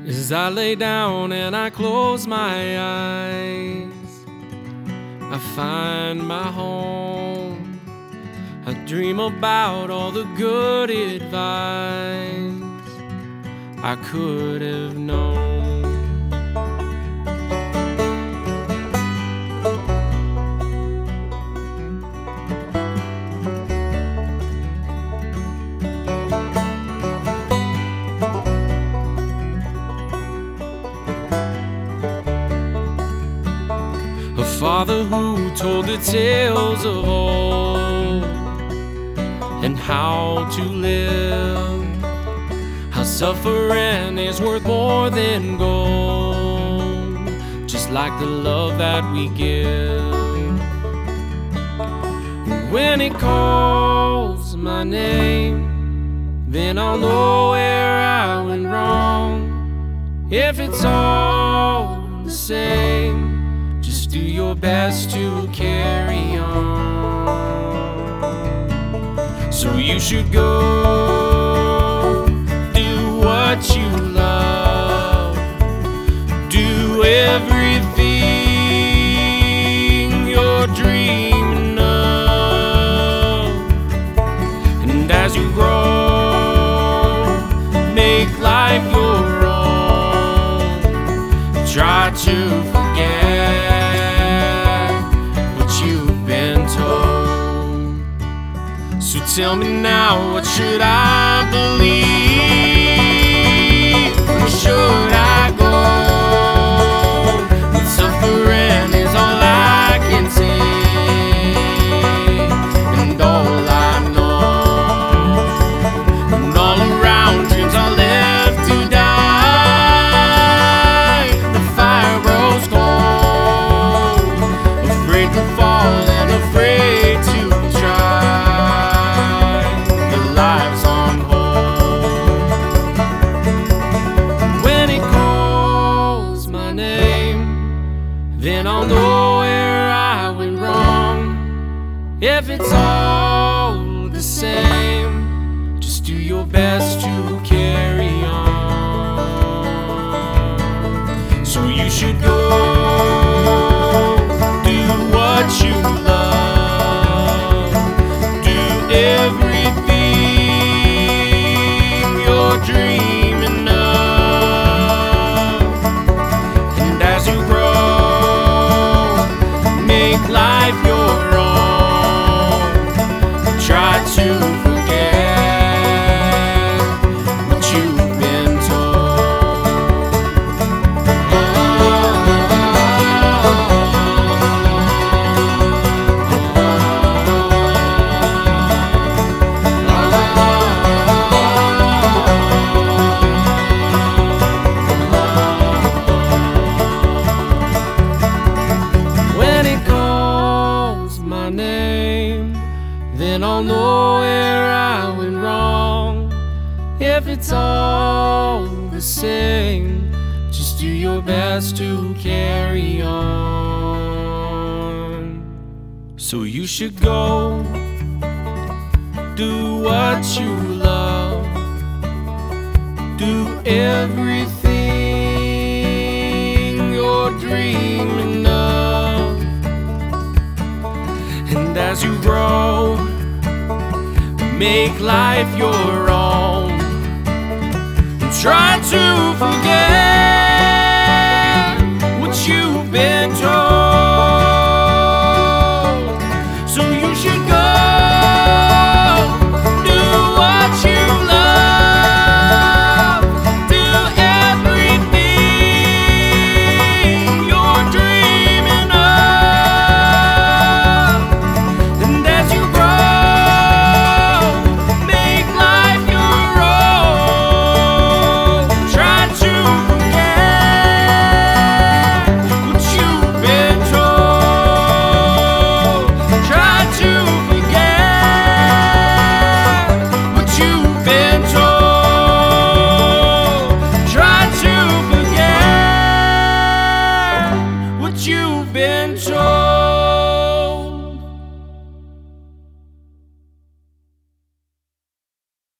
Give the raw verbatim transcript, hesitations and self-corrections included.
As I lay down and I close my eyes, I find my home. I dream about all the good advice I could have known. A father who told the tales of old and how to live, how suffering is worth more than gold, just like the love that we give. When he calls my name, then I'll know where I went wrong. If it's all the same, just do your best to carry on. So you should go, do what you love, do everything you're dreaming of. And as you grow, make life your own. Try to forget what you've been told. So tell me now, what should I believe? Or should I go? When suffering is all I can take, and all I know, and all around dreams are left to die. The fire grows cold, afraid to fall and afraid to try. The life's on hold. When he calls my name, then I'll know where I went wrong. If it's all the same, just do your best to carry on. So you should go, do what you love, do everything you're dreaming of. And as you grow, make life your own. Try to forget what you've been told. When he calls my name, then I'll know where I went wrong. If it's all the same, just do your best to carry on. So you should go, do what you love, do everything you're dreaming of. And as you grow, make life your own. And try to forget